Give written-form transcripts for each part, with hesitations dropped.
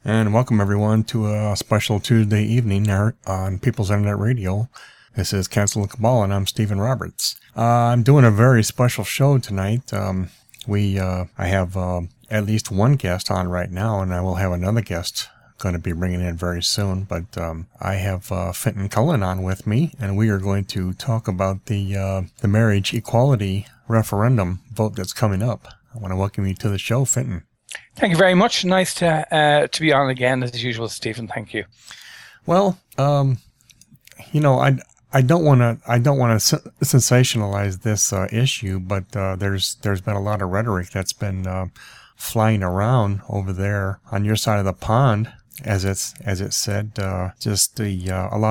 And welcome everyone to a special Tuesday evening on People's Internet Radio. This is Cancel the Cabal, and I'm Stephen Roberts. I'm doing a very special show tonight. I have at least one guest on right now, and I will have another guest going to be bringing in very soon. But I have Fintan Cullen on with me, and we are going to talk about the marriage equality referendum vote that's coming up. I want to welcome you to the show, Fintan. Thank you very much. Nice to be on again as usual, Stephen. Thank you. Well, I don't want to sensationalize this issue, but there's been a lot of rhetoric that's been flying around over there on your side of the pond, as it said. Just a lot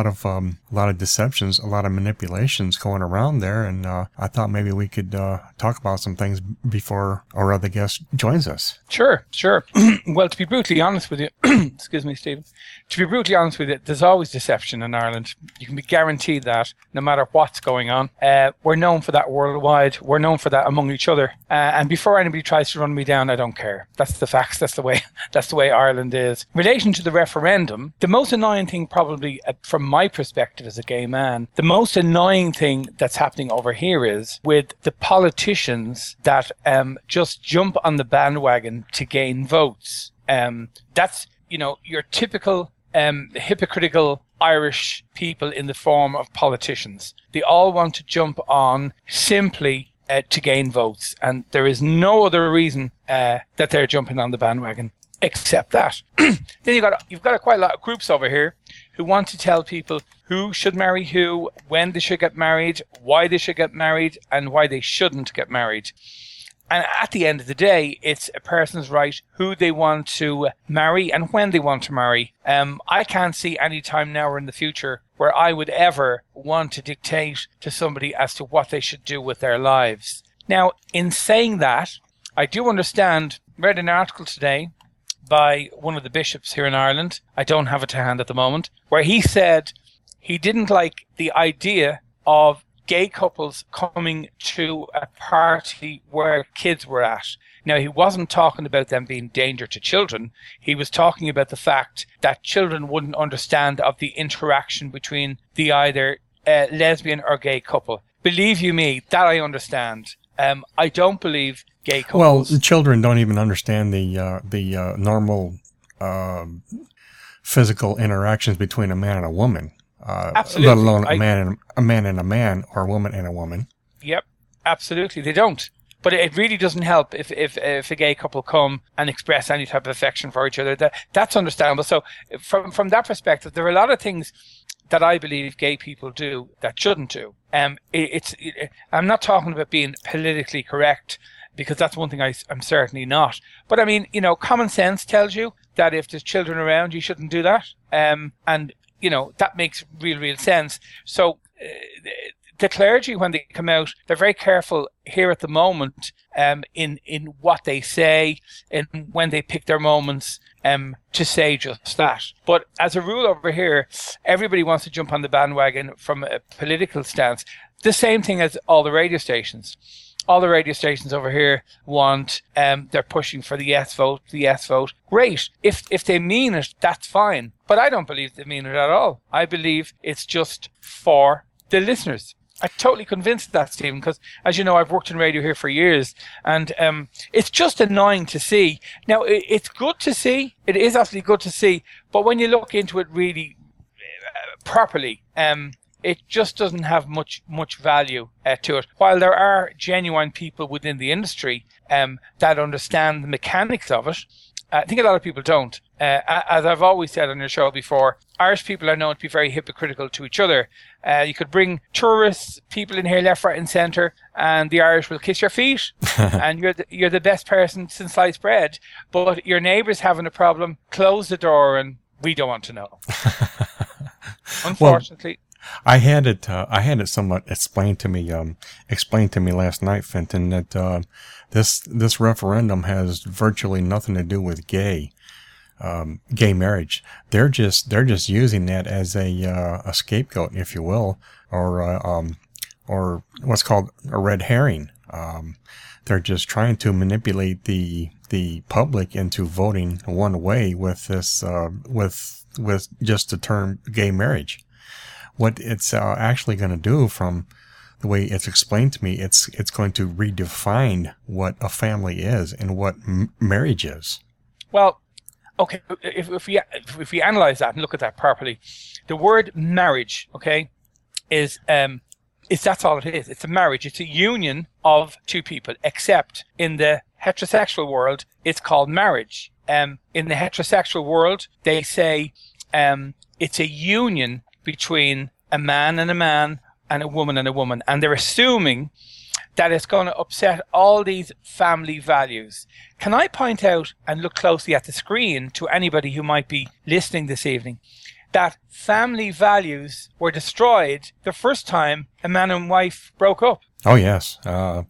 of deceptions, a lot of manipulations going around there, and I thought maybe we could talk about some things before our other guest joins us. Sure. Well, to be brutally honest with you, excuse me, Stephen. To be brutally honest with you, there's always deception in Ireland. You can be guaranteed that, no matter what's going on. We're known for that worldwide. We're known for that among each other. And before anybody tries to run me down, I don't care. That's the facts. That's the way Ireland is. In relation to the referendum, the most annoying thing, probably from my perspective as a gay man, the most annoying thing that's happening over here is with the politicians that just jump on the bandwagon to gain votes. That's your typical hypocritical Irish people in the form of politicians. They all want to jump on simply to gain votes, and there is no other reason that they're jumping on the bandwagon except that. Then you've got quite a lot of groups over here who want to tell people who should marry who, when they should get married, why they should get married, and why they shouldn't get married. And at the end of the day, it's a person's right who they want to marry and when they want to marry. I can't see any time now or in the future where I would ever want to dictate to somebody as to what they should do with their lives. Now, in saying that, I do understand, read an article today by one of the bishops here in Ireland, I don't have it to hand at the moment, where he said he didn't like the idea of gay couples coming to a party where kids were at. Now, he wasn't talking about them being danger to children. He was talking about the fact that children wouldn't understand of the interaction between the either lesbian or gay couple. Believe you me, that I understand. I don't believe gay couples. Well, the children don't even understand the normal physical interactions between a man and a woman. Absolutely. Let alone a man and a man, or a woman and a woman. Yep, absolutely. They don't. But it really doesn't help if a gay couple come and express any type of affection for each other. That's understandable. So from that perspective, there are a lot of things that I believe gay people do that shouldn't do. I'm not talking about being politically correct, because that's one thing I'm certainly not. But I mean, common sense tells you that if there's children around, you shouldn't do that. And that makes real sense. So the clergy, when they come out, they're very careful here at the moment in what they say and when they pick their moments to say just that. But as a rule over here, everybody wants to jump on the bandwagon from a political stance. The same thing as all the radio stations. All the radio stations over here want, they're pushing for the yes vote. Great. If they mean it, that's fine. But I don't believe they mean it at all. I believe it's just for the listeners. I'm totally convinced of that, Stephen, because as you know, I've worked in radio here for years, and it's just annoying to see. Now, it's good to see. It is absolutely good to see. But when you look into it really properly, it just doesn't have much value to it. While there are genuine people within the industry that understand the mechanics of it, I think a lot of people don't. As I've always said on your show before, Irish people are known to be very hypocritical to each other. You could bring tourists, people in here left, right and centre, and the Irish will kiss your feet and you're the best person since sliced bread. But your neighbour's having a problem, close the door and we don't want to know. Unfortunately. Well, I had it somewhat explained to me last night, Fintan, that this referendum has virtually nothing to do with gay marriage. They're just using that as a scapegoat, if you will, or what's called a red herring. They're just trying to manipulate the the public into voting one way with this with just the term gay marriage. What it's actually going to do, from the way it's explained to me, it's going to redefine what a family is and what marriage is. Well, okay, if we analyze that and look at that properly, the word marriage, okay, is that's all it is. It's a marriage. It's a union of two people, except in the heterosexual world, it's called marriage. In the heterosexual world, they say it's a union between a man and a woman and a woman. And they're assuming that it's going to upset all these family values. Can I point out and look closely at the screen to anybody who might be listening this evening that family values were destroyed the first time a man and wife broke up? Oh, yes.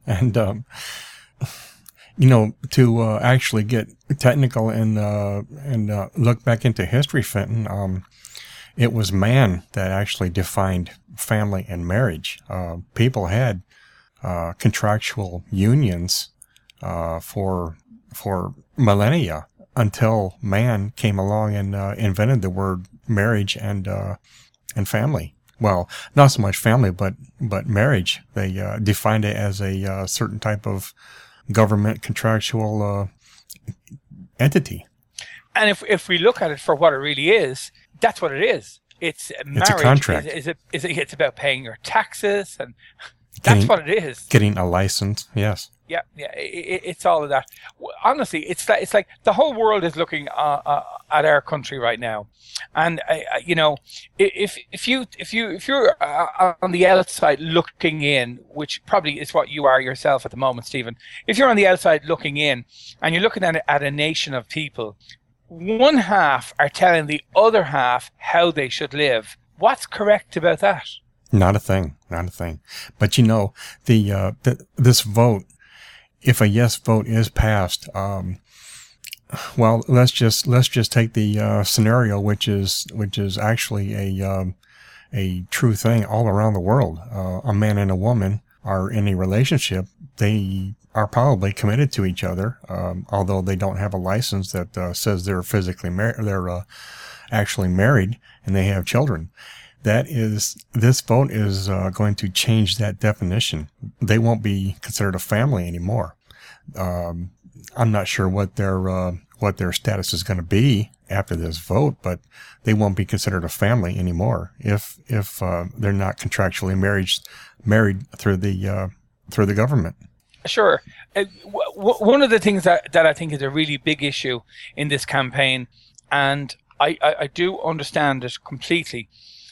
To actually get technical and look back into history, Fenton, it was man that actually defined family and marriage. People had contractual unions for millennia until man came along and invented the word marriage and family. Well, not so much family, but marriage. They defined it as a certain type of government contractual entity. And if we look at it for what it really is, that's what it is. It's marriage. It's a contract. It's about paying your taxes, and that's what it is. Getting a license, yes. Yeah. It's all of that. Honestly, it's like the whole world is looking at our country right now, and if you're on the outside looking in, which probably is what you are yourself at the moment, Stephen. If you're on the outside looking in, and you're looking at a nation of people, one half are telling the other half how they should live. What's correct about that? Not a thing. But this vote, if a yes vote is passed, well, let's just take the scenario, which is actually a true thing all around the world. A man and a woman are in a relationship. They are probably committed to each other, although they don't have a license that says they're physically married. They're actually married and they have children. This vote is going to change that definition. They won't be considered a family anymore. I'm not sure what their status is going to be after this vote, but they won't be considered a family anymore if they're not contractually married through the government. Sure. One of the things that I think is a really big issue in this campaign, and I do understand it completely.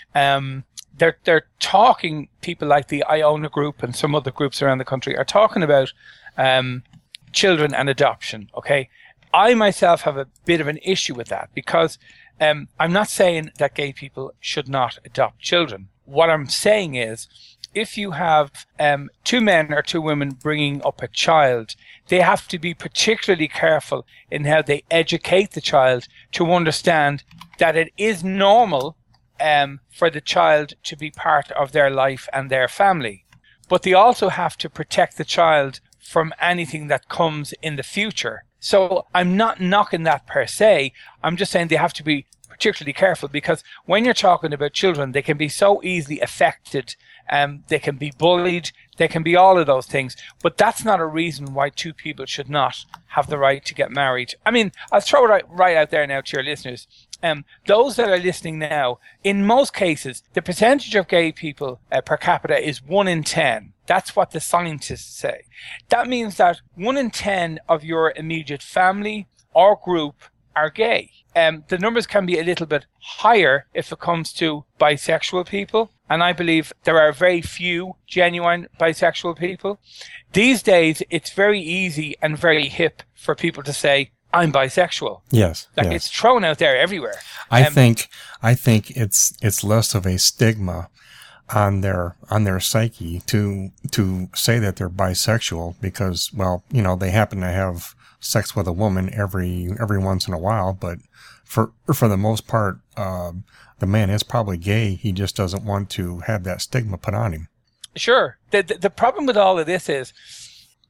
They're talking, people like the Iona group and some other groups around the country are talking about children and adoption. Okay, I myself have a bit of an issue with that because I'm not saying that gay people should not adopt children. What I'm saying is, if you have two men or two women bringing up a child, they have to be particularly careful in how they educate the child to understand that it is normal for the child to be part of their life and their family. But they also have to protect the child from anything that comes in the future. So I'm not knocking that per se. I'm just saying they have to be particularly careful, because when you're talking about children, they can be so easily affected. They can be bullied. They can be all of those things. But that's not a reason why two people should not have the right to get married. I mean, I'll throw it right out there now to your listeners. Those that are listening now, in most cases, the percentage of gay people per capita is 1 in 10. That's what the scientists say. That means that 1 in 10 of your immediate family or group are gay. The numbers can be a little bit higher if it comes to bisexual people. And I believe there are very few genuine bisexual people. These days, it's very easy and very hip for people to say, I'm bisexual. Yes. It's thrown out there everywhere. I think it's less of a stigma on their psyche to say that they're bisexual because, well, they happen to have sex with a woman every once in a while, but for the most part, the man is probably gay. He just doesn't want to have that stigma put on him. Sure. The problem with all of this is,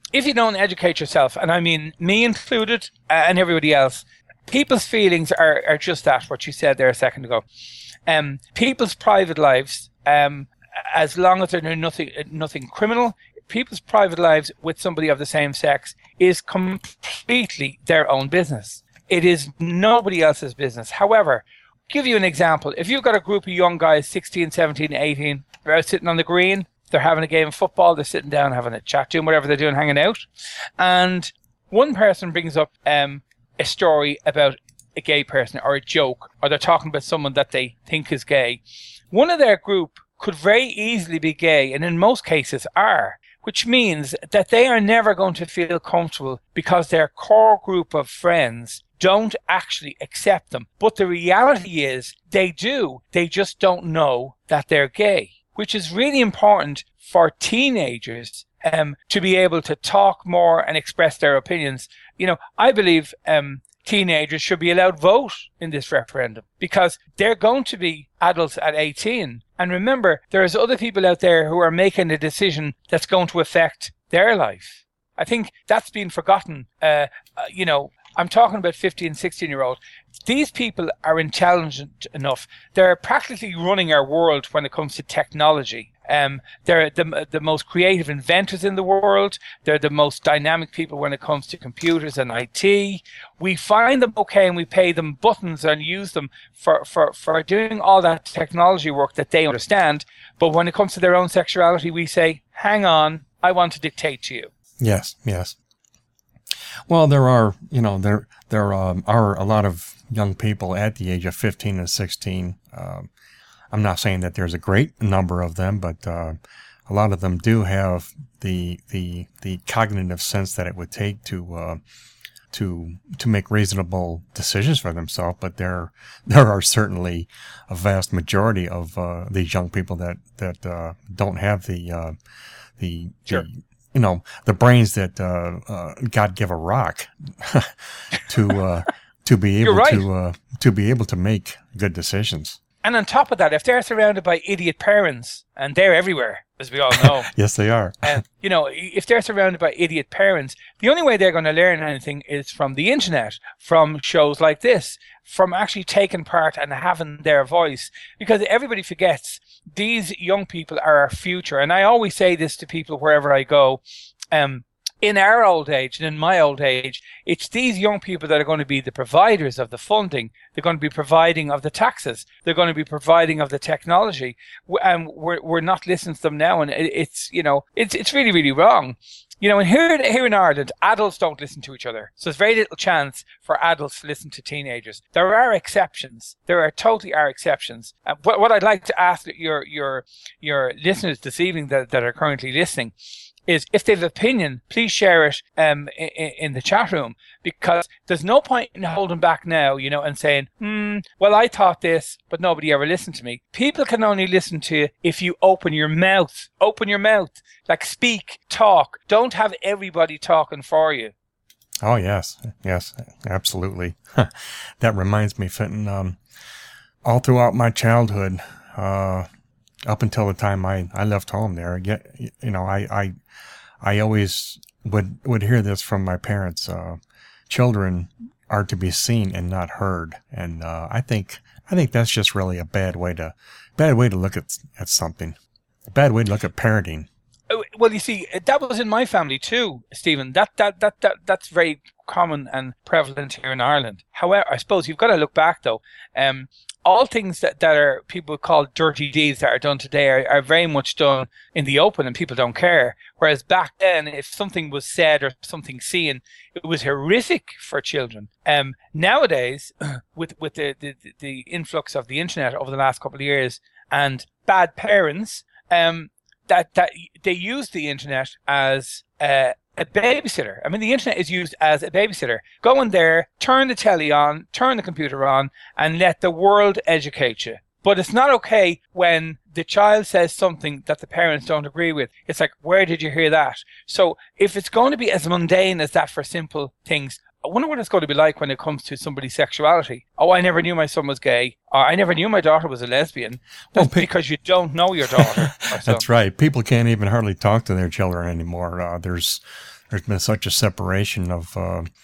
if you don't educate yourself, and I mean me included and everybody else, people's feelings are just that, what you said there a second ago. People's private lives, as long as they're doing nothing criminal, people's private lives with somebody of the same sex is completely their own business. It is nobody else's business. However, give you an example. If you've got a group of young guys, 16, 17, 18, they're out sitting on the green, they're having a game of football, they're sitting down having a chat, doing whatever they're doing, hanging out, and one person brings up a story about a gay person or a joke, or they're talking about someone that they think is gay. One of their group could very easily be gay, and in most cases are, which means that they are never going to feel comfortable because their core group of friends don't actually accept them. But the reality is they do. They just don't know that they're gay, which is really important for teenagers to be able to talk more and express their opinions. You know, I believe teenagers should be allowed vote in this referendum because they're going to be adults at 18. And remember, there's other people out there who are making a decision that's going to affect their life. I think that's been forgotten. You know, I'm talking about 15, 16-year-olds. These people are intelligent enough. They're practically running our world when it comes to technology. They're the most creative inventors in the world. They're the most dynamic people when it comes to computers and IT. We find them okay and we pay them buttons and use them for doing all that technology work that they understand. But when it comes to their own sexuality, we say, hang on, I want to dictate to you. Yes, yes. Well, there are a lot of young people at the age of 15 and 16. I'm not saying that there's a great number of them, but a lot of them do have the cognitive sense that it would take to make reasonable decisions for themselves. But there are certainly a vast majority of these young people that don't have the Sure. The brains that God give a rock to be able right. to be able to make good decisions. And on top of that, if they're surrounded by idiot parents, and they're everywhere, as we all know. Yes, they are. You know, if they're surrounded by idiot parents, the only way they're going to learn anything is from the internet, from shows like this, from actually taking part and having their voice. Because everybody forgets these young people are our future. And I always say this to people wherever I go. In our old age and in my old age, it's these young people that are going to be the providers of the funding. They're going to be providing of the taxes. They're going to be providing of the technology. And we're not listening to them now. And it's really, really wrong. You know, and here in Ireland, adults don't listen to each other. So there's very little chance for adults to listen to teenagers. There are exceptions. Totally are exceptions. What I'd like to ask your listeners this evening that are currently listening is if they have an opinion, please share it in the chat room, because there's no point in holding back now, you know, and saying, well, I thought this, but nobody ever listened to me. People can only listen to you if you open your mouth. Open your mouth. Like, speak, talk. Don't have everybody talking for you. Oh, yes. Yes, absolutely. That reminds me, Fenton, all throughout my childhood, up until the time I left home there, you know, I always would hear this from my parents. Children are to be seen and not heard, and I think that's just really a bad way to look at something. A bad way to look at parenting. Well, you see, that was in my family too, Stephen. That's very common and prevalent here in Ireland. However, I suppose you've got to look back though. All things that are people call dirty deeds that are done today are very much done in the open and people don't care. Whereas back then, if something was said or something seen, it was horrific for children. Nowadays, with the influx of the internet over the last couple of years and bad parents, that they use the internet as a babysitter. I mean, the internet is used as a babysitter. Go in there, turn the telly on, turn the computer on, and let the world educate you. But it's not okay when the child says something that the parents don't agree with. It's like, where did you hear that? So if it's going to be as mundane as that for simple things, I wonder what it's going to be like when it comes to somebody's sexuality. Oh, I never knew my son was gay. Or I never knew my daughter was a lesbian. That's because you don't know your daughter. That's right. People can't even hardly talk to their children anymore. There's there's been such a separation of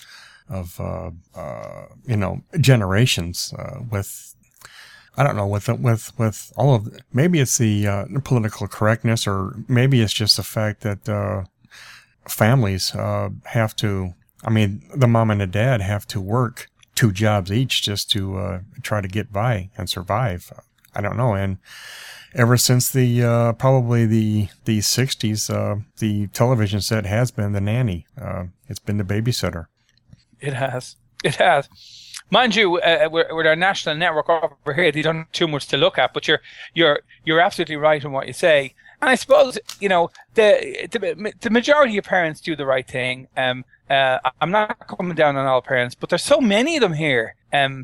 generations with, I don't know, with all of, maybe it's the political correctness, or maybe it's just the fact that families have to, the mom and the dad have to work 2 jobs each just to try to get by and survive. I don't know. And ever since probably the 60s, the television set has been the nanny. It's been the babysitter. It has. Mind you, with our national network over here, they don't have too much to look at. But you're absolutely right in what you say. And I suppose the majority of parents do the right thing. I'm not coming down on all parents, but there's so many of them here.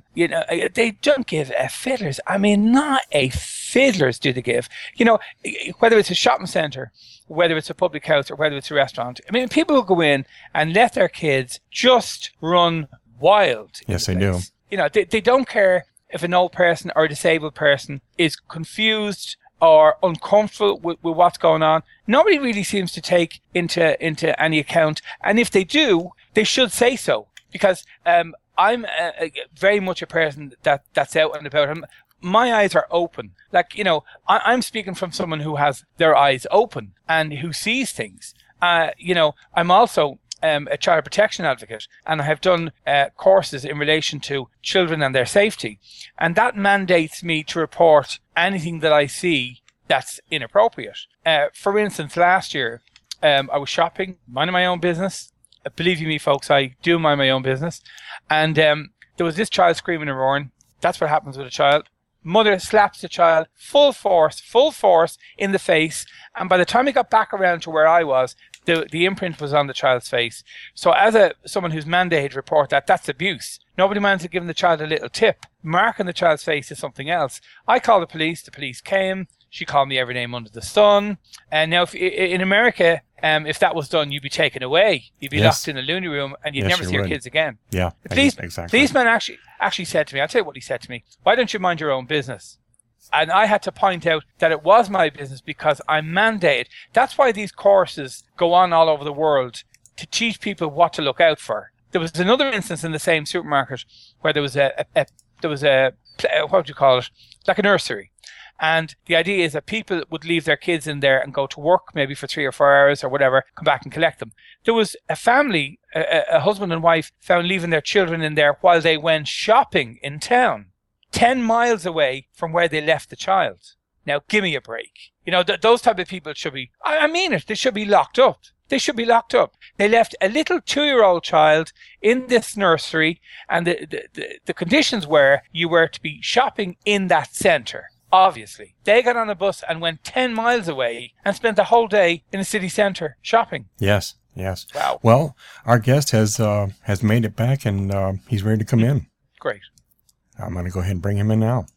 They don't give a fiddler's. Not a fiddler's do they give. Whether it's a shopping centre, whether it's a public house, or whether it's a restaurant. People will go in and let their kids just run wild. Yes, they do. They don't care if an old person or a disabled person is confused or uncomfortable with what's going on. Nobody really seems to take into any account. And if they do, they should say so. Because I'm very much a person that's out and about. My eyes are open. I'm speaking from someone who has their eyes open and who sees things. I'm also a child protection advocate, and I have done courses in relation to children and their safety. And that mandates me to report anything that I see that's inappropriate. For instance, last year, I was shopping, minding my own business. Believe you me, folks, I do mind my own business. And there was this child screaming and roaring. That's what happens with a child. Mother slaps the child full force in the face. And by the time he got back around to where I was, the imprint was on the child's face. So as someone who's mandated to report that's abuse. Nobody minds to giving the child a little tip. Marking the child's face is something else. I called the police. The police came. She called me every name under the sun. And now in America, if that was done, you'd be taken away. You'd be locked in a loony room, and you'd never see your kids again. Yeah, exactly. Policeman actually said to me, I'll tell you what he said to me, why don't you mind your own business? And I had to point out that it was my business because I'm mandated. That's why these courses go on all over the world, to teach people what to look out for. There was another instance in the same supermarket where there was a what would you call it? Like a nursery. And the idea is that people would leave their kids in there and go to work maybe for 3 or 4 hours or whatever, come back and collect them. There was a family, a husband and wife, found leaving their children in there while they went shopping in town, 10 miles away from where they left the child. Now, give me a break. Those type of people should be, I mean it, they should be locked up. They should be locked up. They left a little 2-year-old child in this nursery, and the conditions were you were to be shopping in that centre. Obviously, they got on a bus and went 10 miles away and spent the whole day in the city centre shopping. Yes. Wow. Well, our guest has made it back, and he's ready to come in. Great. I'm going to go ahead and bring him in now.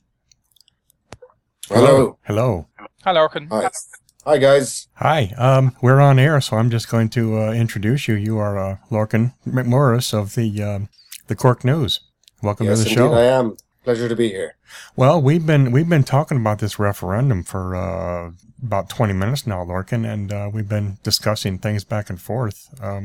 Hello. Hello. Hi, Lorcan. Hi, guys. Hi. We're on air, so I'm just going to introduce you. You are Lorcan McMorris of the Cork News. Welcome to the show. Yes, indeed I am. Pleasure to be here. Well, we've been talking about this referendum for about 20 minutes now, Lorcan, and we've been discussing things back and forth.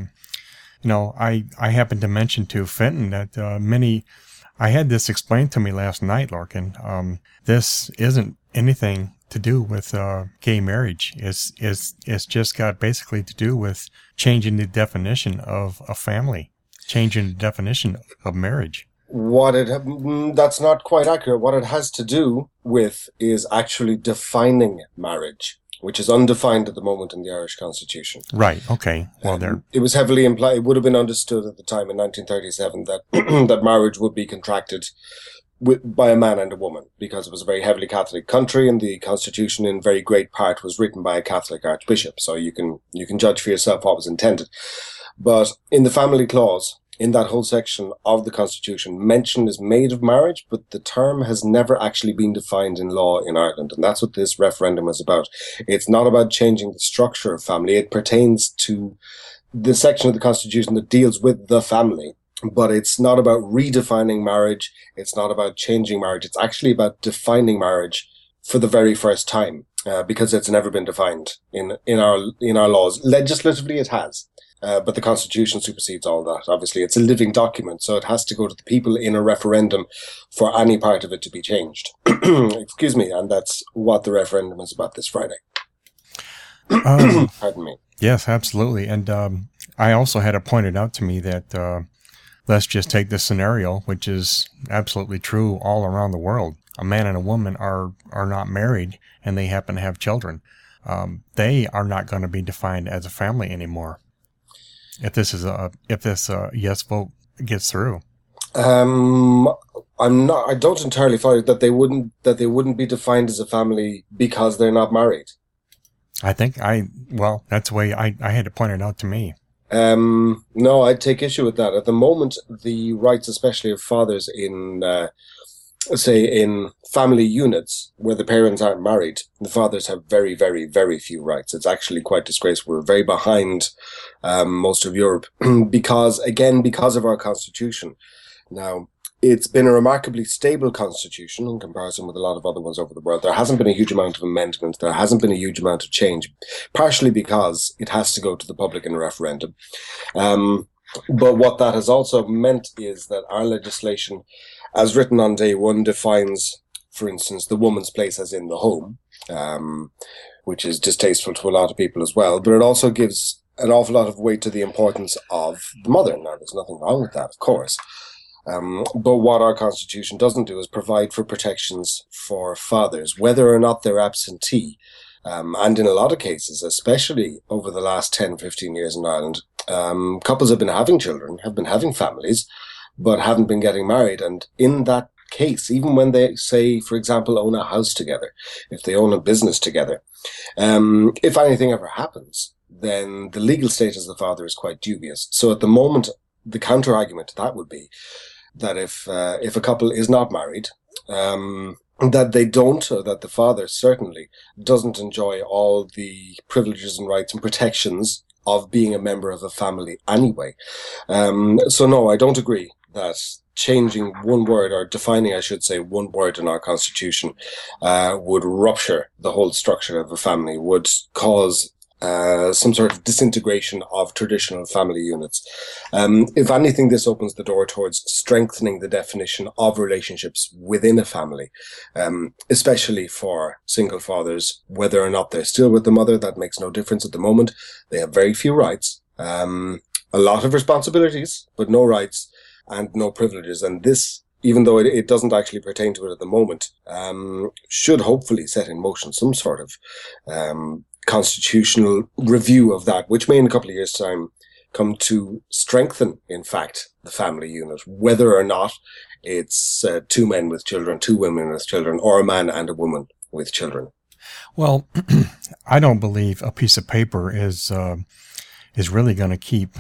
I happened to mention to Fenton that I had this explained to me last night, Lorcan. This isn't anything to do with gay marriage. It's just got basically to do with changing the definition of a family, changing the definition of marriage. That's not quite accurate. What it has to do with is actually defining marriage, which is undefined at the moment in the Irish Constitution. Right. Okay. Well, it was heavily implied. It would have been understood at the time in 1937 that that marriage would be contracted by a man and a woman, because it was a very heavily Catholic country, and the Constitution in very great part was written by a Catholic archbishop. So you can judge for yourself what was intended. But in the family clause, in that whole section of the Constitution, mention is made of marriage, but the term has never actually been defined in law in Ireland. And that's what this referendum is about. It's not about changing the structure of family. It pertains to the section of the Constitution that deals with the family. But it's not about redefining marriage. It's not about changing marriage. It's actually about defining marriage for the very first time, because it's never been defined in our laws. Legislatively, it has. But the Constitution supersedes all that. Obviously, it's a living document, so it has to go to the people in a referendum for any part of it to be changed. Excuse me, and that's what the referendum is about this Friday. Pardon me. Yes, absolutely. And I also had it pointed out to me that let's just take this scenario, which is absolutely true all around the world. A man and a woman are not married, and they happen to have children. They are not going to be defined as a family anymore. If this yes vote gets through, I don't entirely follow that they wouldn't be defined as a family because they're not married. I think that's the way I had it pointed out to me. No, I'd take issue with that. At the moment, the rights, especially of fathers in, say, in family units where the parents aren't married, the fathers have very, very, very few rights. It's actually quite disgraceful. We're very behind most of Europe because of our constitution. Now, it's been a remarkably stable constitution in comparison with a lot of other ones over the world. There hasn't been a huge amount of amendment. There hasn't been a huge amount of change, partially because it has to go to the public in a referendum. But what that has also meant is that our legislation, as written on day one, defines, for instance, the woman's place as in the home, which is distasteful to a lot of people as well. But it also gives an awful lot of weight to the importance of the mother. Now, there's nothing wrong with that, of course. But what our constitution doesn't do is provide for protections for fathers, whether or not they're absentee. And in a lot of cases, especially over the last 10, 15 years in Ireland, couples have been having children, have been having families, but haven't been getting married. And in that case, even when they, say, for example, own a house together, if they own a business together, if anything ever happens, then the legal status of the father is quite dubious. So at the moment, the counter-argument to that would be that if a couple is not married, that they don't, or that the father certainly doesn't enjoy all the privileges and rights and protections of being a member of a family anyway. So no, I don't agree that changing one word, or defining, I should say, one word in our constitution would rupture the whole structure of a family, would cause some sort of disintegration of traditional family units. If anything, this opens the door towards strengthening the definition of relationships within a family, especially for single fathers, whether or not they're still with the mother. That makes no difference at the moment. They have very few rights, a lot of responsibilities, but no rights and no privileges. And this, even though it doesn't actually pertain to it at the moment, should hopefully set in motion some sort of constitutional review of that, which may in a couple of years' time come to strengthen, in fact, the family unit, whether or not it's two men with children, two women with children, or a man and a woman with children. Well, I don't believe a piece of paper is really going to keep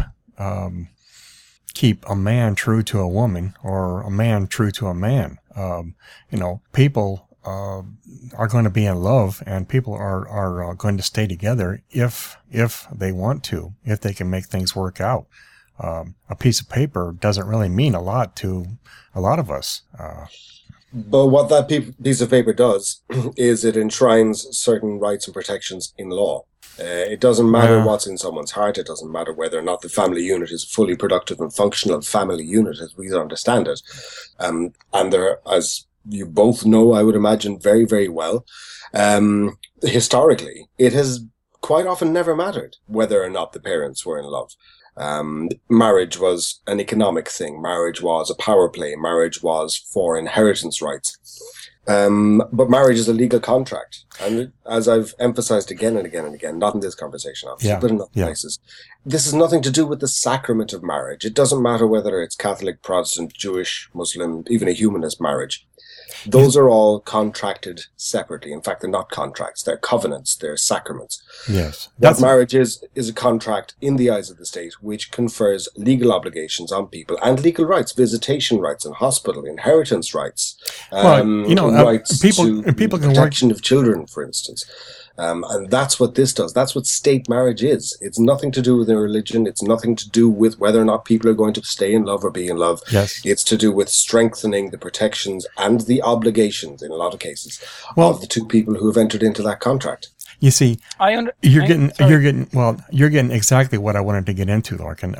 a man true to a woman, or a man true to a man. People are going to be in love, and people are going to stay together if they want to, if they can make things work out. A piece of paper doesn't really mean a lot to a lot of us. But what that piece of paper does is it enshrines certain rights and protections in law. It doesn't matter what's in someone's heart. It doesn't matter whether or not the family unit is a fully productive and functional family unit as we understand it. And there, as you both know, I would imagine very, very well, historically, it has quite often never mattered whether or not the parents were in love. Marriage was an economic thing. Marriage was a power play. Marriage was for inheritance rights. But marriage is a legal contract. And as I've emphasized again and again and again, not in this conversation, obviously, but in other places, this has nothing to do with the sacrament of marriage. It doesn't matter whether it's Catholic, Protestant, Jewish, Muslim, even a humanist marriage. Those are all contracted separately. In fact, they're not contracts. They're covenants. They're sacraments. Yes. What marriage is a contract in the eyes of the state, which confers legal obligations on people and legal rights, visitation rights in hospital, inheritance rights, rights to protection of children, for instance. And that's what this does. That's what state marriage is. It's nothing to do with their religion. It's nothing to do with whether or not people are going to stay in love or be in love. Yes. It's to do with strengthening the protections and the obligations, in a lot of cases, of the two people who have entered into that contract. You see, you're getting exactly what I wanted to get into, Larkin.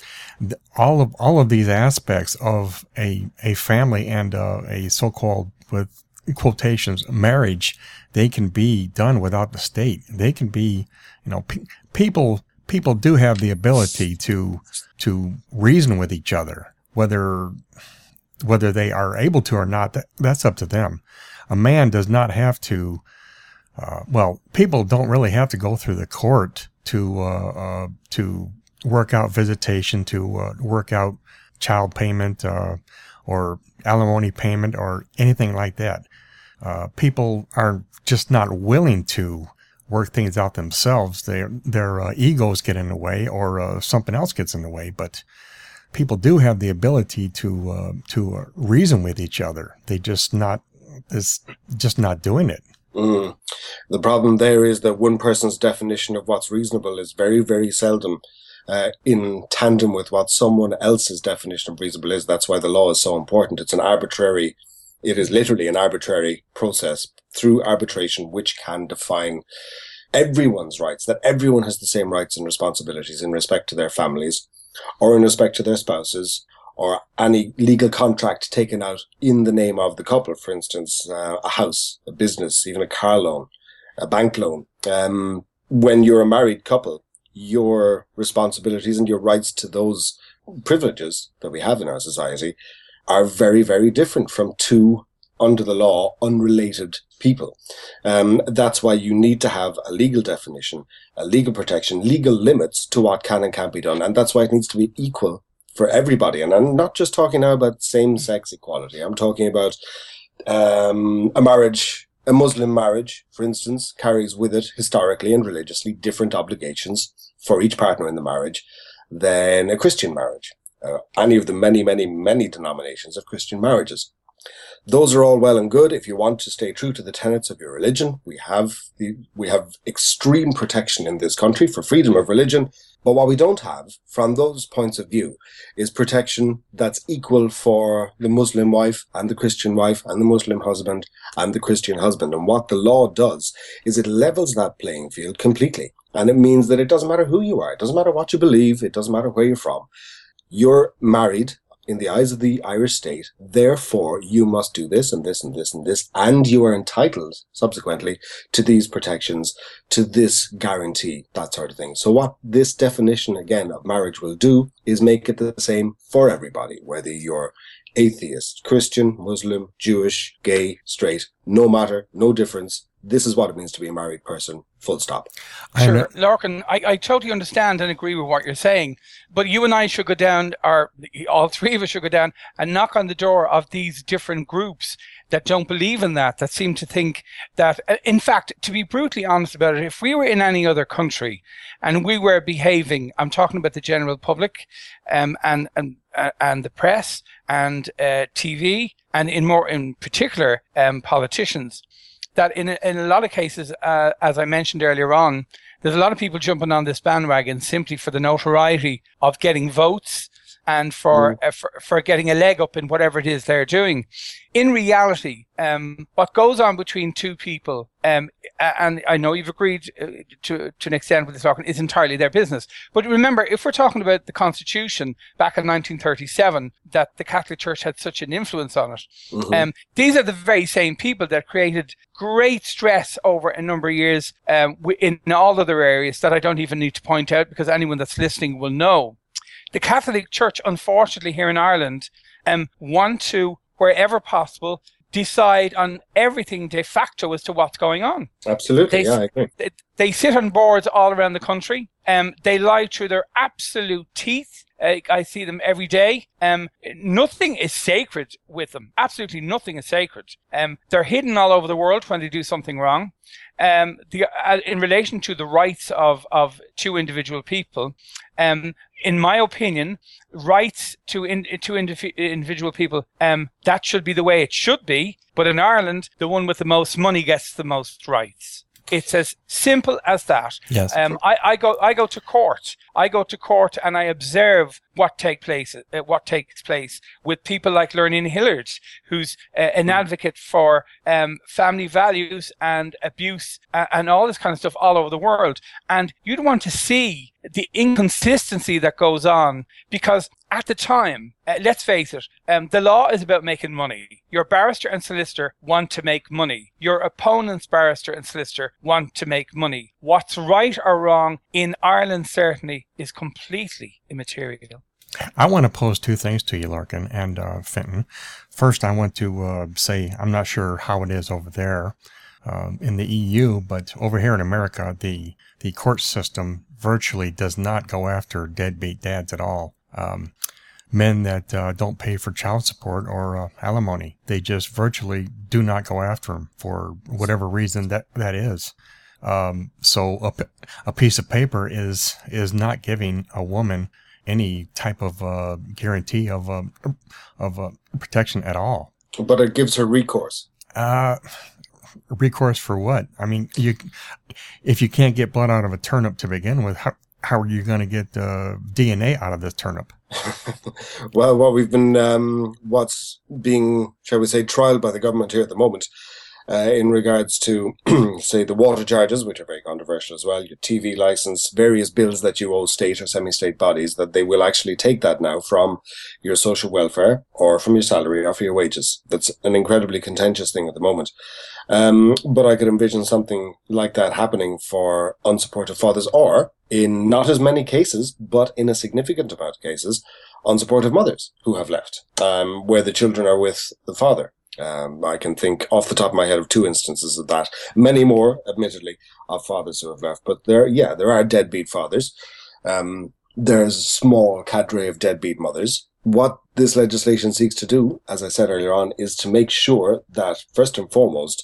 All of these aspects of a family and a so-called, with quotations, marriage, they can be done without the state. They can be, people do have the ability to reason with each other, whether they are able to or not. That's up to them. A man does not have to. People don't really have to go through the court to work out visitation, to work out child payment or alimony payment or anything like that. People are just not willing to work things out themselves. Their egos get in the way, or something else gets in the way. But people do have the ability to reason with each other. It's just not doing it. Mm. The problem there is that one person's definition of what's reasonable is very, very seldom in tandem with what someone else's definition of reasonable is. That's why the law is so important. It is literally an arbitrary process through arbitration, which can define everyone's rights, that everyone has the same rights and responsibilities in respect to their families or in respect to their spouses, or any legal contract taken out in the name of the couple, for instance, a house, a business, even a car loan, a bank loan. When you're a married couple, your responsibilities and your rights to those privileges that we have in our society are very, very different from two, under the law, unrelated people. That's why you need to have a legal definition, a legal protection, legal limits to what can and can't be done. And that's why it needs to be equal for everybody. And I'm not just talking now about same-sex equality. I'm talking about a Muslim marriage, for instance, carries with it historically and religiously different obligations for each partner in the marriage than a Christian marriage. Any of the many, many, many denominations of Christian marriages. Those are all well and good if you want to stay true to the tenets of your religion. We have extreme protection in this country for freedom of religion. But what we don't have, from those points of view, is protection that's equal for the Muslim wife and the Christian wife and the Muslim husband and the Christian husband. And what the law does is it levels that playing field completely. And it means that it doesn't matter who you are. It doesn't matter what you believe. It doesn't matter where you're from. You're married in the eyes of the Irish state. Therefore, you must do this and this and this and this. And you are entitled, subsequently, to these protections, to this guarantee, that sort of thing. So what this definition, again, of marriage will do is make it the same for everybody, whether you're atheist, Christian, Muslim, Jewish, gay, straight, no matter, no difference. This is what it means to be a married person, full stop. Sure, Larkin, I totally understand and agree with what you're saying, but you and I should go down, or all three of us should go down and knock on the door of these different groups that don't believe in that seem to think that, in fact, to be brutally honest about it, if we were in any other country and we were behaving, I'm talking about the general public and the press and TV, and in particular politicians, that in a lot of cases, as I mentioned earlier on, there's a lot of people jumping on this bandwagon simply for the notoriety of getting votes and for getting a leg up in whatever it is they're doing. In reality, what goes on between two people, and I know you've agreed to an extent with this talking, is entirely their business. But remember, if we're talking about the Constitution back in 1937, that the Catholic Church had such an influence on it, these are the very same people that created great stress over a number of years in all other areas that I don't even need to point out, because anyone that's listening will know. The Catholic Church, unfortunately, here in Ireland, want to, wherever possible, decide on everything de facto as to what's going on. Absolutely, I agree. They sit on boards all around the country. They lie through their absolute teeth. I see them every day. Nothing is sacred with them. Absolutely nothing is sacred. They're hidden all over the world when they do something wrong. In relation to the rights of two individual people, in my opinion, rights to individual people, that should be the way it should be. But in Ireland, the one with the most money gets the most rights. It's as simple as that. Yes. I go to court. I go to court and I observe what takes place with people like Lorraine Hillard, who's an advocate for family values and abuse and all this kind of stuff all over the world. And you'd want to see the inconsistency that goes on, because at the time, let's face it, the law is about making money. Your barrister and solicitor want to make money. Your opponent's barrister and solicitor want to make money. What's right or wrong in Ireland certainly is completely immaterial. I want to pose two things to you, Larkin and Fintan. First, I want to say I'm not sure how it is over there in the EU, but over here in America, the court system virtually does not go after deadbeat dads at all. Men that don't pay for child support or alimony. They just virtually do not go after them for whatever reason that is. So a piece of paper is not giving a woman any type of guarantee of protection at all. But it gives her recourse. Recourse for what? I mean, if you can't get blood out of a turnip to begin with, how are you going to get DNA out of this turnip? Well, what we've been, what's being, shall we say, trialed by the government here at the moment, in regards to, say, the water charges, which are very controversial as well, your TV license, various bills that you owe state or semi-state bodies, that they will actually take that now from your social welfare or from your salary or for your wages. That's an incredibly contentious thing at the moment. But I could envision something like that happening for unsupportive fathers, or in not as many cases, but in a significant amount of cases, unsupportive mothers who have left, where the children are with the father. I can think off the top of my head of 2 instances of that. Many more, admittedly, of fathers who have left. But there are deadbeat fathers. There's a small cadre of deadbeat mothers. What this legislation seeks to do, as I said earlier on, is to make sure that, first and foremost,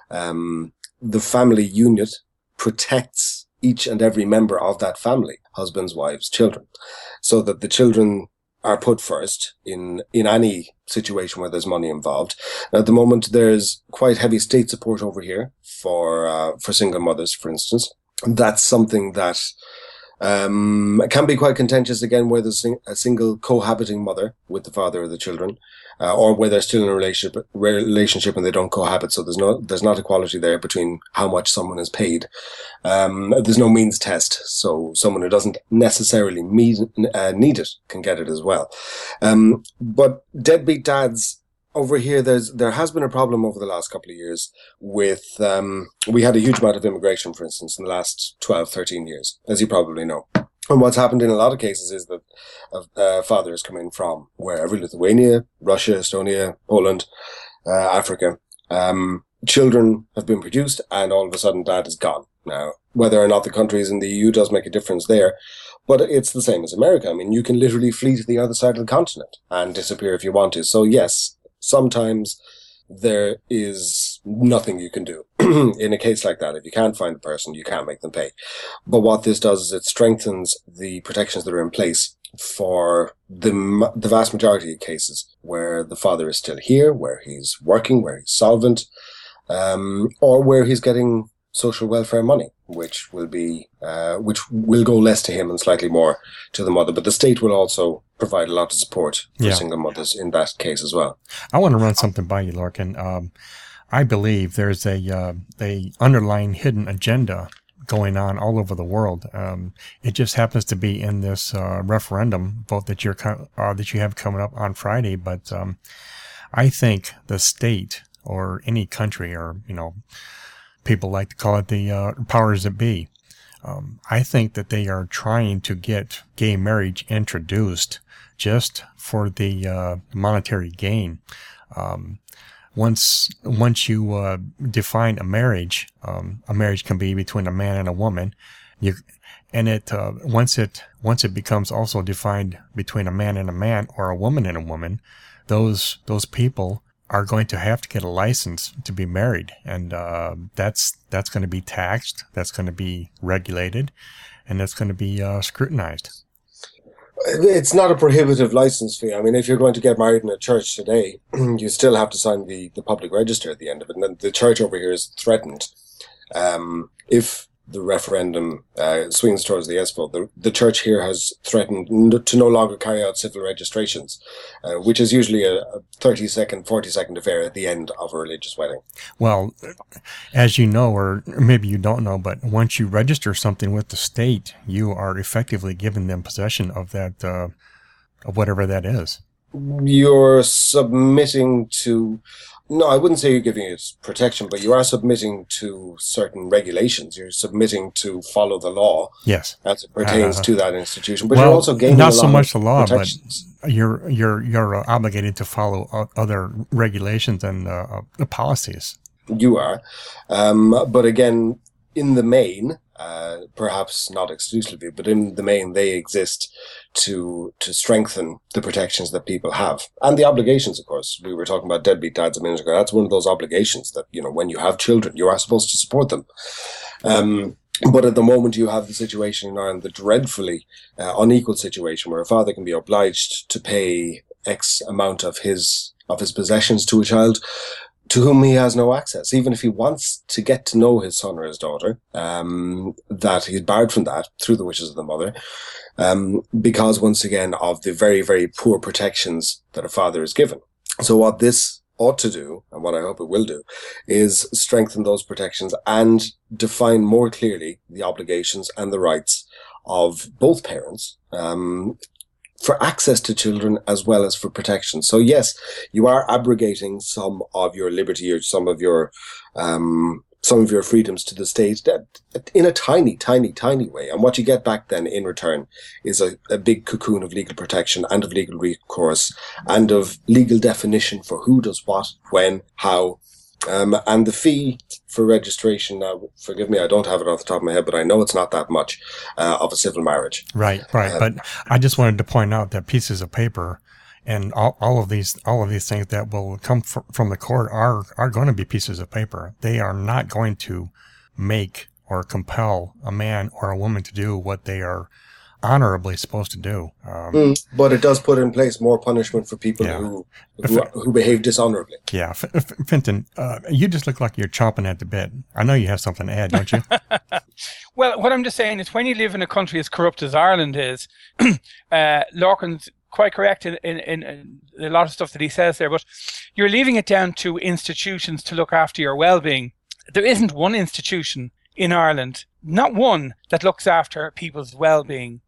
the family unit protects each and every member of that family, husbands, wives, children, so that the children are put first in any situation where there's money involved. Now, at the moment, there's quite heavy state support over here for single mothers, for instance. That's something that can be quite contentious, again, where there's a single cohabiting mother with the father of the children, or where they're still in a relationship and they don't cohabit. So there's not equality there between how much someone is paid. There's no means test, so someone who doesn't necessarily need it can get it as well. But deadbeat dads over here, there has been a problem over the last couple of years with, we had a huge amount of immigration, for instance, in the last 12, 13 years, as you probably know. And what's happened in a lot of cases is that a father has come in from wherever, Lithuania, Russia, Estonia, Poland, Africa. Children have been produced and all of a sudden dad is gone. Now, whether or not the countries in the EU does make a difference there, but it's the same as America. I mean, you can literally flee to the other side of the continent and disappear if you want to. So yes, sometimes there is nothing you can do in a case like that. If you can't find the person, you can't make them pay. But what this does is it strengthens the protections that are in place for the vast majority of cases where the father is still here, where he's working, where he's solvent, or where he's getting social welfare money, which will go less to him and slightly more to the mother. But the state will also provide a lot of support for single mothers in that case as well. I want to run something by you, Larkin. I believe there's a underlying hidden agenda going on all over the world. It just happens to be in this referendum vote that you have coming up on Friday. But I think the state or any country, or people like to call it the powers that be. I think that they are trying to get gay marriage introduced just for the monetary gain. Once you define a marriage can be between a man and a woman. Once it becomes also defined between a man and a man or a woman and a woman, those people are going to have to get a license to be married, and that's going to be taxed, that's going to be regulated, and that's going to be scrutinized. It's not a prohibitive license fee. I mean, if you're going to get married in a church today, you still have to sign the public register at the end of it, and then the church over here is threatened if the referendum swings towards the yes vote, the church here has threatened to no longer carry out civil registrations, which is usually a 30-second, 40-second affair at the end of a religious wedding. Well, as you know, or maybe you don't know, but once you register something with the state, you are effectively giving them possession of that, of whatever that is. You're submitting to... No, I wouldn't say you're giving it protection, but you are submitting to certain regulations. You're submitting to follow the law, yes, as it pertains to that institution. But well, you're also gaining not so much the law, but you're obligated to follow other regulations and policies. You are, but again, in the main, perhaps not exclusively, but in the main, they exist to strengthen the protections that people have and the obligations. Of course, we were talking about deadbeat dads a minute ago. That's one of those obligations that, you know, when you have children, you are supposed to support them. But at the moment, you have the situation in Ireland, the dreadfully unequal situation where a father can be obliged to pay X amount of his possessions to a child to whom he has no access, even if he wants to get to know his son or his daughter, that he's barred from that through the wishes of the mother, because once again of the very, very poor protections that a father is given. So what this ought to do, and what I hope it will do, is strengthen those protections and define more clearly the obligations and the rights of both parents, for access to children as well as for protection. So yes, you are abrogating some of your liberty or some of your freedoms to the state in a tiny, tiny, tiny way. And what you get back then in return is a big cocoon of legal protection and of legal recourse and of legal definition for who does what, when, how. And the fee for registration, now, forgive me, I don't have it off the top of my head, but I know it's not that much of a civil marriage. Right. But I just wanted to point out that pieces of paper and all of these things that will come from the court are going to be pieces of paper. They are not going to make or compel a man or a woman to do what they are honorably supposed to do. But it does put in place more punishment for people who behave dishonorably. Yeah. Fintan, you just look like you're chomping at the bit. I know you have something to add, don't you? Well, what I'm just saying is when you live in a country as corrupt as Ireland is, Lorcan's quite correct in a lot of stuff that he says there, but you're leaving it down to institutions to look after your well-being. There isn't one institution in Ireland, not one, that looks after people's well-being.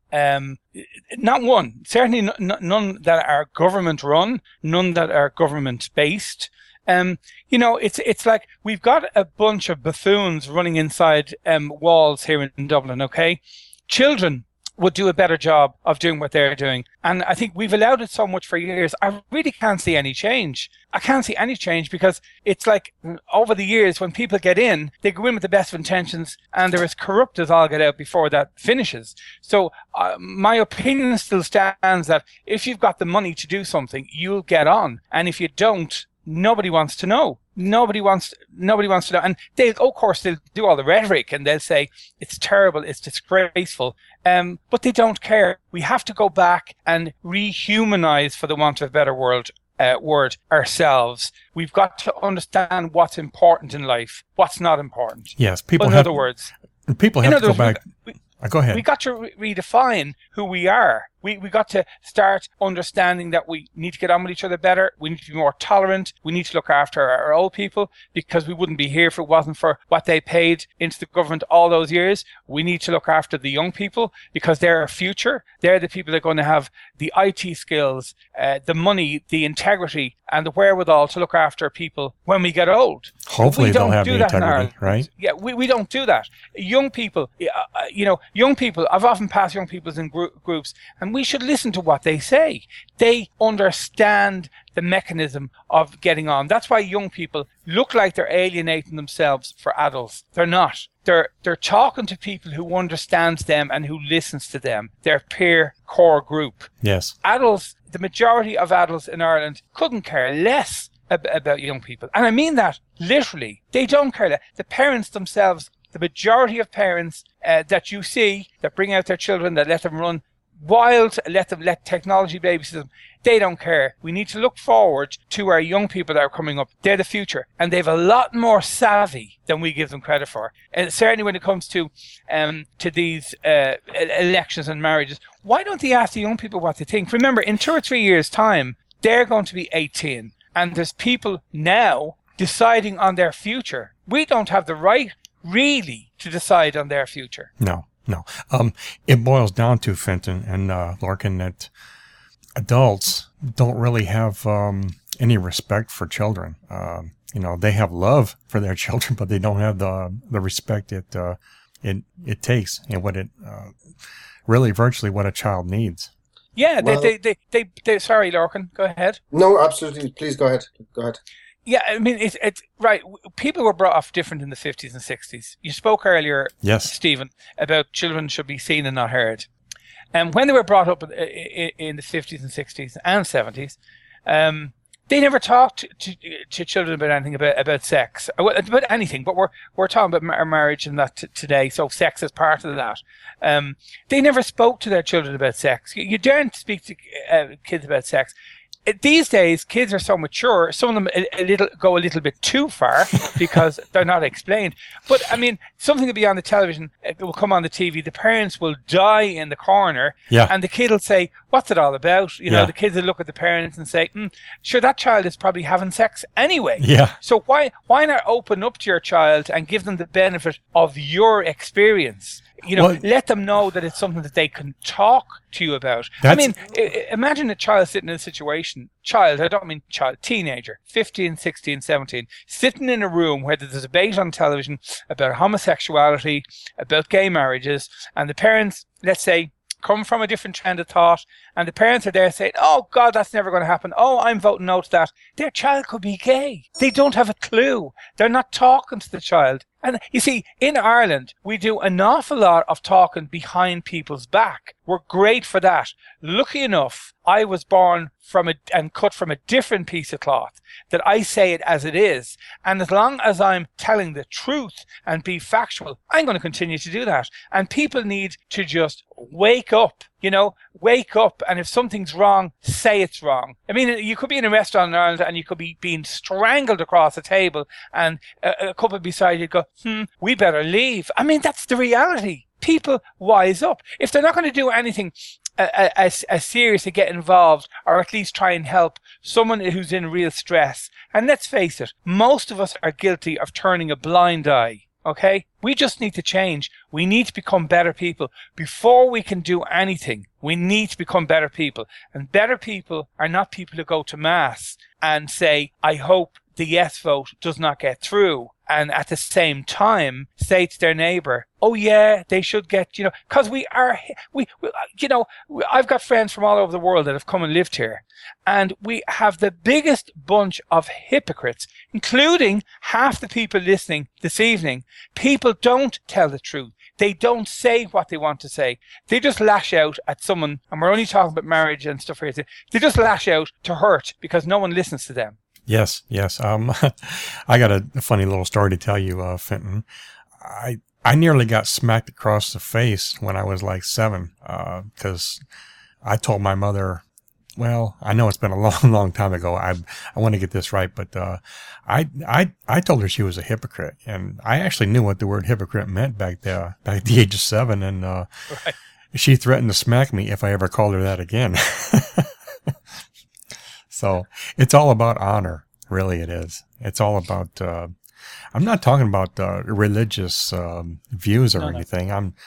Not one. Certainly none that are government run, none that are government based. You know, it's like we've got a bunch of buffoons running inside walls here in Dublin, okay? Children would do a better job of doing what they're doing. And I think we've allowed it so much for years. I really can't see any change. I can't see any change because it's like over the years when people get in, they go in with the best of intentions and they're as corrupt as all get out before that finishes. So my opinion still stands that if you've got the money to do something, you'll get on. And if you don't, nobody wants to know. Nobody wants to know. And they'll do all the rhetoric and they'll say it's terrible, it's disgraceful. But they don't care. We have to go back and rehumanize, for the want of a better word, ourselves. We've got to understand what's important in life, what's not important. Yes, people have to go back. Go ahead. We got to redefine who we are. We got to start understanding that we need to get on with each other better. We need to be more tolerant. We need to look after our old people because we wouldn't be here if it wasn't for what they paid into the government all those years. We need to look after the young people because they're our future. They're the people that are going to have the IT skills, the money, the integrity, and the wherewithal to look after people when we get old. Hopefully they'll have the integrity, right? Yeah, we don't do that. Young people, young people, I've often passed young people in groups, and we should listen to what they say. They understand the mechanism of getting on. That's why young people look like they're alienating themselves for adults. They're not. They're talking to people who understands them and who listens to them, their peer core group. Yes. Adults, the majority of adults in Ireland couldn't care less about young people. And I mean that literally. They don't care. The parents themselves, the majority of parents that you see that bring out their children, that let them run wild, let technology babysit them. They don't care. We need to look forward to our young people that are coming up. They're the future, and they have a lot more savvy than we give them credit for. And certainly when it comes to these elections and marriages, why don't they ask the young people what they think? Remember, in 2 or 3 years' time, they're going to be 18, and there's people now deciding on their future. We don't have the right, really, to decide on their future. No. It boils down to, Fenton and Lorcan, that adults don't really have any respect for children. They have love for their children, but they don't have the respect it takes and what it really virtually what a child needs. Yeah, well, they sorry, Lorcan, go ahead. No, absolutely. Please go ahead. Yeah, I mean, it's right. People were brought up different in the 50s and 60s. You spoke earlier, yes, Stephen, about children should be seen and not heard. And when they were brought up in the 50s and 60s and 70s, they never talked to children about anything about sex, about anything. But we're talking about marriage and that today, so sex is part of that. They never spoke to their children about sex. You daren't speak to kids about sex. These days, kids are so mature. Some of them go a little bit too far because they're not explained. But I mean, something will be on the television. It will come on the TV. The parents will die in the corner, and the kid will say, "What's it all about?" The kids will look at the parents and say, "Sure, that child is probably having sex anyway." Yeah. So why not open up to your child and give them the benefit of your experience? Let them know that it's something that they can talk to you about. I mean, imagine a child sitting in a situation, I don't mean child, teenager, 15, 16, 17, sitting in a room where there's a debate on television about homosexuality, about gay marriages, and the parents, let's say, come from a different trend of thought, and the parents are there saying, "Oh God, that's never going to happen. Oh, I'm voting no to that." Their child could be gay. They don't have a clue. They're not talking to the child. And you see, in Ireland, we do an awful lot of talking behind people's back. We're great for that. Lucky enough, I was born and cut from a different piece of cloth, that I say it as it is. And as long as I'm telling the truth and be factual, I'm going to continue to do that. And people need to just wake up. Wake up, and if something's wrong, say it's wrong. I mean, you could be in a restaurant in Ireland and you could be being strangled across a table, and a couple beside you go, we better leave. I mean, that's the reality. People wise up. If they're not going to do anything as serious to get involved, or at least try and help someone who's in real stress, and let's face it, most of us are guilty of turning a blind eye. Okay? We just need to change. We need to become better people. Before we can do anything, we need to become better people. And better people are not people who go to mass and say, "I hope the yes vote does not get through," and at the same time say to their neighbor, "Oh yeah, they should get," because I've got friends from all over the world that have come and lived here, and we have the biggest bunch of hypocrites, including half the people listening this evening. People don't tell the truth. They don't say what they want to say. They just lash out at someone, and we're only talking about marriage and stuff here. They just lash out to hurt because no one listens to them. Yes. I got a funny little story to tell you, Fenton. I nearly got smacked across the face when I was like 7, because I told my mother, well, I know it's been a long, long time ago. I want to get this right, but I told her she was a hypocrite, and I actually knew what the word hypocrite meant back at the age of 7, and right. She threatened to smack me if I ever called her that again. So it's all about honor. Really, it is. It's all about, I'm not talking about religious views or anything.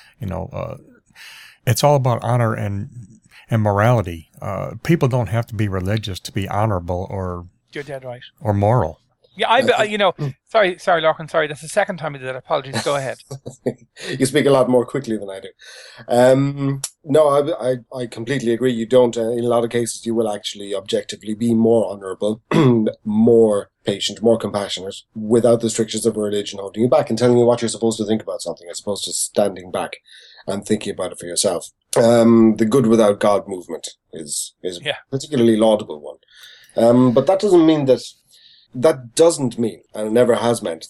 It's all about honor and morality. People don't have to be religious to be honorable or you're dead right. Or moral. Yeah, sorry, Lorcan, sorry. That's the second time I did that. Apologies. Go ahead. You speak a lot more quickly than I do. No, I completely agree. You don't. In a lot of cases, you will actually objectively be more honourable, more patient, more compassionate, without the strictures of a religion holding you back and telling you what you're supposed to think about something, as opposed to standing back and thinking about it for yourself. The good without God movement is a particularly laudable one. But that doesn't mean, and it never has meant, that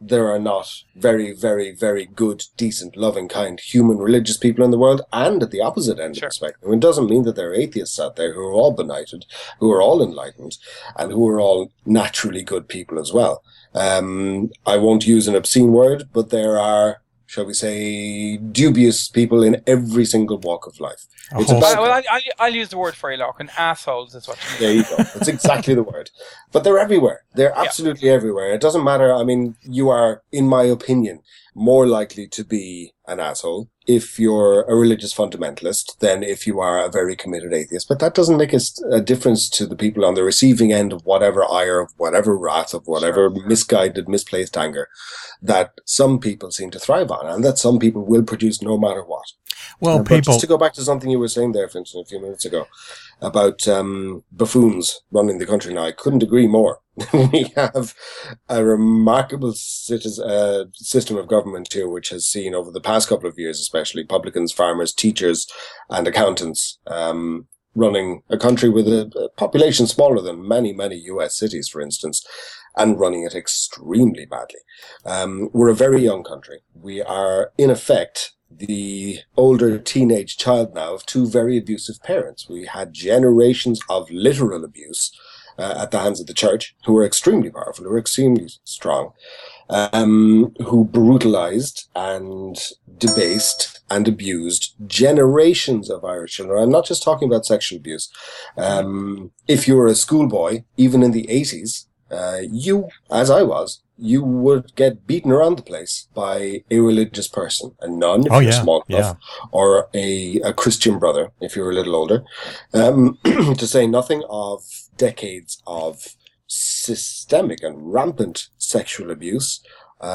there are not very, very, very good, decent, loving, kind, human, religious people in the world, and at the opposite end of the spectrum. It doesn't mean that there are atheists out there who are all benighted, who are all enlightened, and who are all naturally good people as well. I won't use an obscene word, but there are, shall we say, dubious people in every single walk of life. I'll use the word for you, Larkin. Assholes is what you mean. There you go. That's exactly the word. But they're everywhere. They're absolutely everywhere. It doesn't matter. I mean, you are, in my opinion, more likely to be an asshole if you're a religious fundamentalist than if you are a very committed atheist. But that doesn't make a difference to the people on the receiving end of whatever ire, of whatever wrath, of whatever misguided, misplaced anger that some people seem to thrive on, and that some people will produce no matter what. Well, but just to go back to something you were saying there, Vincent, a few minutes ago, about buffoons running the country now, I couldn't agree more. We have a remarkable system of government here, which has seen over the past couple of years, especially publicans, farmers, teachers, and accountants running a country with a population smaller than many, many US cities, for instance, and running it extremely badly. We're a very young country. We are, in effect, the older teenage child now of two very abusive parents. We had generations of literal abuse at the hands of the church, who were extremely powerful, who were extremely strong, who brutalized and debased and abused generations of Irish children. I'm not just talking about sexual abuse. If you were a schoolboy, even in the 80s, you, as I was, you would get beaten around the place by a religious person, a nun if you're small enough, or a Christian brother if you're a little older, to say nothing of decades of systemic and rampant sexual abuse,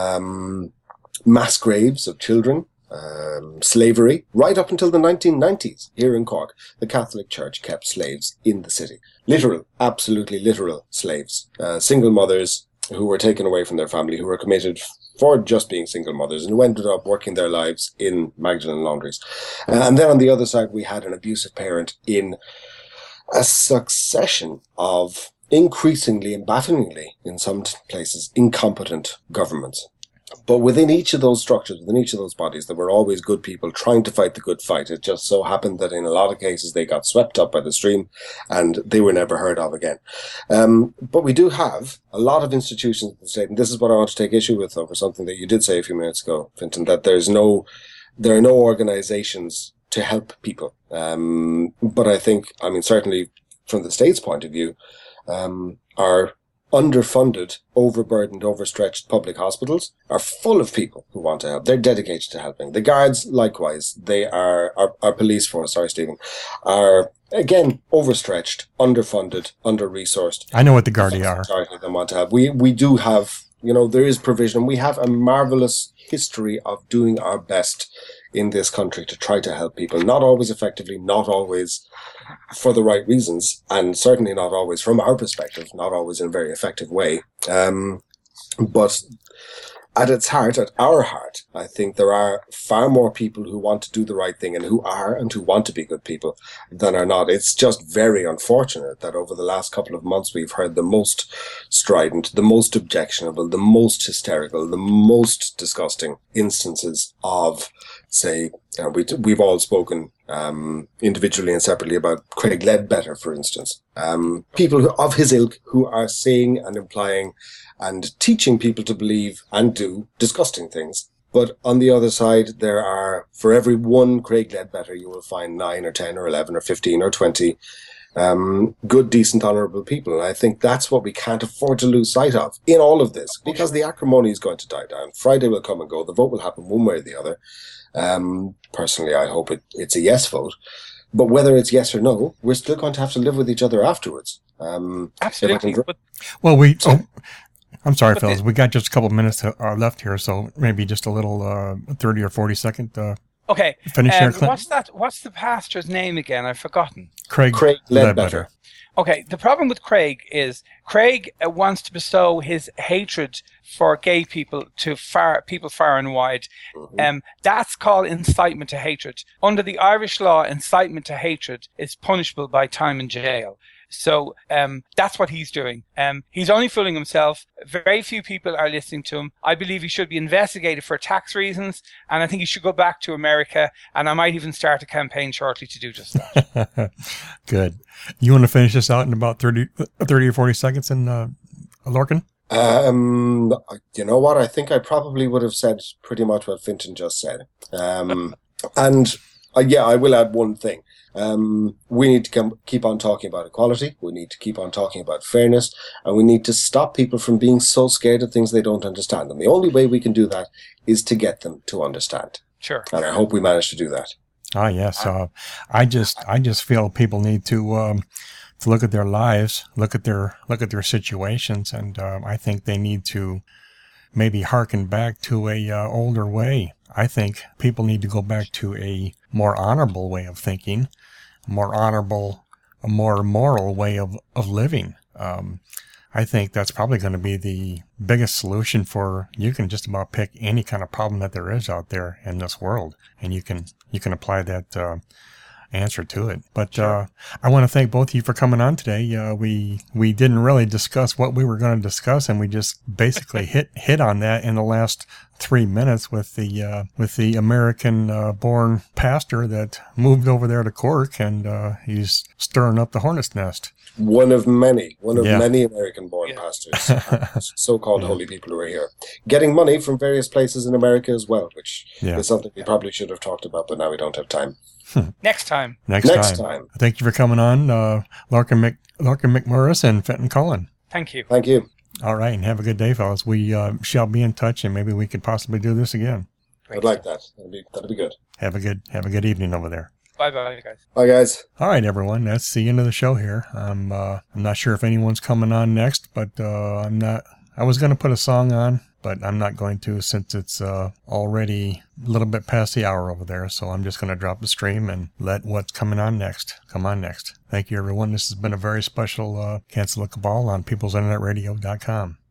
mass graves of children, slavery, right up until the 1990s here in Cork. The Catholic Church kept slaves in the city. Literal, absolutely literal slaves. Single mothers who were taken away from their family, who were committed for just being single mothers and who ended up working their lives in Magdalen laundries. And then on the other side, we had an abusive parent in a succession of increasingly and bafflingly, in some places, incompetent governments. But within each of those structures, within each of those bodies, there were always good people trying to fight the good fight. It just so happened that in a lot of cases, they got swept up by the stream and they were never heard of again. But we do have a lot of institutions in the state, and this is what I want to take issue with over something that you did say a few minutes ago, Fintan, that there are no organizations to help people. But I think, I mean, certainly from the state's point of view, our underfunded, overburdened, overstretched public hospitals are full of people who want to help. They're dedicated to helping. The guards, likewise, they are our police force, sorry, Stephen, are, again, overstretched, underfunded, under-resourced. I know what the Gardaí are. They want to help. We do have, there is provision. We have a marvelous history of doing our best in this country to try to help people. Not always effectively, not always for the right reasons, and certainly not always from our perspective, not always in a very effective way. But at its heart, at our heart, I think there are far more people who want to do the right thing and who want to be good people than are not. It's just very unfortunate that over the last couple of months, we've heard the most strident, the most objectionable, the most hysterical, the most disgusting instances of, say, we've all spoken individually and separately about Craig Ledbetter, for instance. People of his ilk who are saying and implying and teaching people to believe and do disgusting things. But on the other side, there are, for every one Craig Ledbetter, you will find 9 or 10 or 11 or 15 or 20 good, decent, honourable people. And I think that's what we can't afford to lose sight of in all of this, because the acrimony is going to die down. Friday will come and go. The vote will happen one way or the other. Personally, I hope it's a yes vote. But whether it's yes or no, we're still going to have to live with each other afterwards. Absolutely. I'm sorry, fellas. We got just a couple of minutes left here, so maybe just a little 30 or 40 second okay. Finish here, Clint. What's the pastor's name again? I've forgotten. Craig Ledbetter. Okay, the problem with Craig is Craig wants to bestow his hatred for gay people to people far and wide. That's called incitement to hatred. Under the Irish law, incitement to hatred is punishable by time in jail. So that's what he's doing. He's only fooling himself. Very few people are listening to him. I believe he should be investigated for tax reasons, and I think he should go back to America, and I might even start a campaign shortly to do just that. Good. You want to finish this out in about 30 or 40 seconds, Lorcan? You know what? I think I probably would have said pretty much what Fintan just said. I will add one thing. We need to keep on talking about equality. We need to keep on talking about fairness, and we need to stop people from being so scared of things they don't understand. And the only way we can do that is to get them to understand. Sure. And I hope we manage to do that. Ah, yes. I just feel people need to look at their lives, look at their situations, and I think they need to maybe harken back to a older way. I think people need to go back to a more honorable way of thinking, a more moral way of living. I think that's probably going to be the biggest solution for, you can just about pick any kind of problem that there is out there in this world, and you can apply that answer to it. But sure. I want to thank both of you for coming on today. We didn't really discuss what we were going to discuss, and we just basically hit on that in the last 3 minutes with the American born pastor that moved over there to Cork, and he's stirring up the hornet's nest. One of many American born pastors, so-called holy people who are here, getting money from various places in America as well, which is something we probably should have talked about, but now we don't have time. Next time. Thank you for coming on, Lorcan McMorris and Fintan Cullen. Thank you. Thank you. All right, and have a good day, fellas. We shall be in touch, and maybe we could possibly do this again. I'd like that. That'd be good. Have a good evening over there. Bye, guys. Bye, guys. All right, everyone. That's the end of the show here. I'm not sure if anyone's coming on next, but I'm not. I was going to put a song on, but I'm not going to, since it's already a little bit past the hour over there. So I'm just going to drop the stream and let what's coming on next come on next. Thank you, everyone. This has been a very special Cancel the Cabal on peoplesinternetradio.com.